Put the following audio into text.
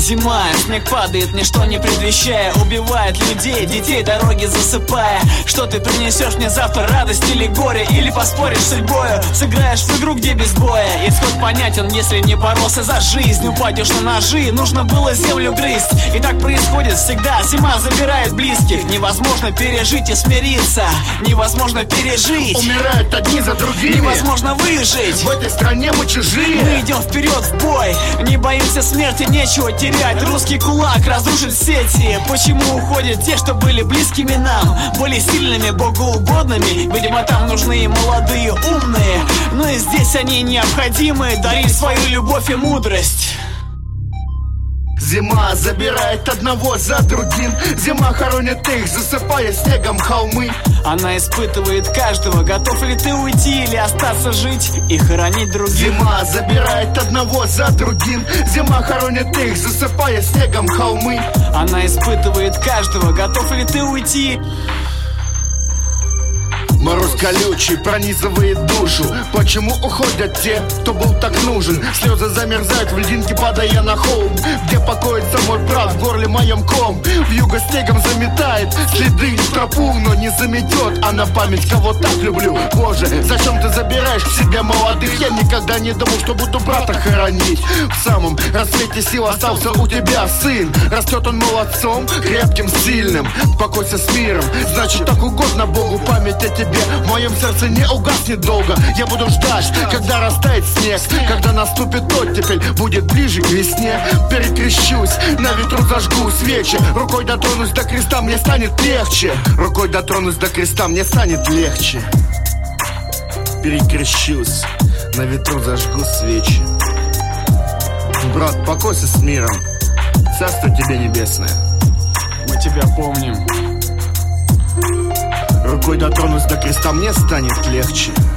Зима, снег падает, ничто не предвещая. Убивает людей, детей, дороги засыпая. Что ты принесешь мне завтра, радость или горе? Или поспоришь с судьбою, сыграешь в игру, где без боя. Исход понятен, если не боролся за жизнь. Упадешь на ножи, нужно было землю грызть. И так происходит всегда, зима забирает близких. Невозможно пережить и смириться, невозможно пережить. Умирают одни за другими, невозможно выжить. В этой стране мы чужие. Мы идем вперед в бой, не боимся смерти, нечего терять. Русский кулак разрушит сети. Почему уходят те, что были близкими нам, были сильными, богоугодными? Видимо, там нужны и молодые, умные. Но и здесь они необходимы, дарить свою любовь и мудрость. Зима забирает одного за другим. Зима хоронит их, засыпая снегом холмы. Она испытывает каждого, готов ли ты уйти или остаться жить и хоронить других. Зима забирает одного за другим. Зима хоронит их, засыпая снегом холмы. Она испытывает каждого, готов ли ты уйти. Мороз колючий пронизывает душу. Почему уходят те, кто был так нужен? Слезы замерзают в льдинке, падая на холм, где покоится мой брат, в горле моем ком. Вьюга снегом заметает следы в тропу, но не заметет, а на память кого так люблю. Боже, зачем ты забираешь к себе молодых? Я никогда не думал, что буду брата хоронить. В самом рассвете сил остался у тебя сын. Растет он молодцом, крепким, сильным. Покойся с миром, значит так угодно Богу. Память о тебе в моем сердце не угаснет долго. Я буду ждать, когда растает снег, когда наступит оттепель, будет ближе к весне. Перекрещусь, на ветру зажгу свечи. Рукой дотронусь до креста, мне станет легче. Рукой дотронусь до креста, мне станет легче. Перекрещусь, на ветру зажгу свечи. Брат, покойся с миром, царство тебе небесное. Мы тебя помним. Рукой дотронусь до креста, мне станет легче.